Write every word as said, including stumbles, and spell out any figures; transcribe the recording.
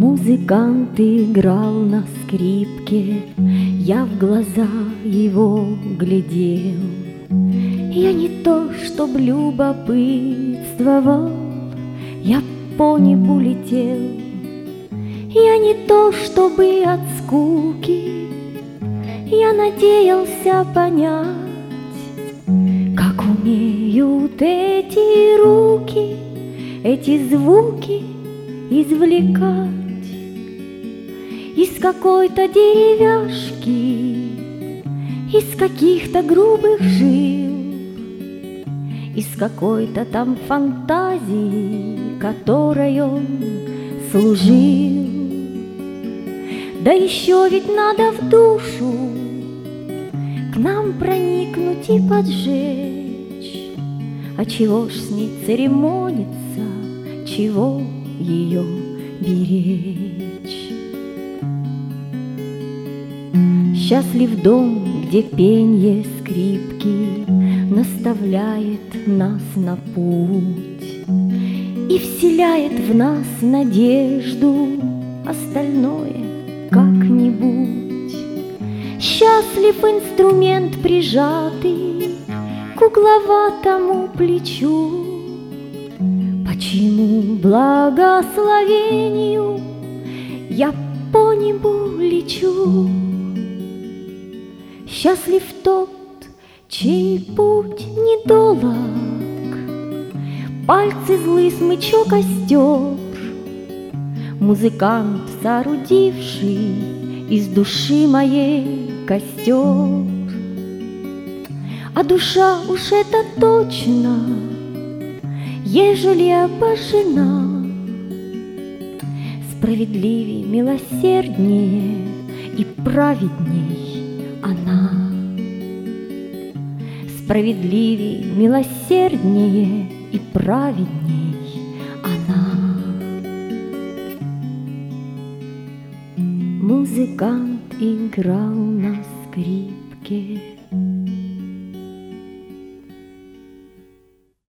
Музыкант играл на скрипке, я в глаза его глядел. Я не то, чтоб любопытствовал, я по небу летел. Я не то, чтобы от скуки, я надеялся понять, как умеют эти руки, эти звуки извлекать из какой-то деревяшки, из каких-то грубых жил, из какой-то там фантазии, которой он служил. Да еще ведь надо в душу к нам проникнуть и поджечь. А чего ж с ней церемониться, чего ее беречь? Счастлив дом, где пенье скрипки наставляет нас на путь и вселяет в нас надежду, остальное как-нибудь. Счастлив инструмент, прижатый к угловатому плечу. Почему благословению я по небу лечу? Счастлив тот, чей путь недолог, пальцы злый смычок остер, музыкант, соорудивший из души моей костер. А душа уж это точно, ежели обожжена, справедливей, милосерднее и праведней она. Справедливей, милосерднее и праведней она. Музыкант играл на скрипке,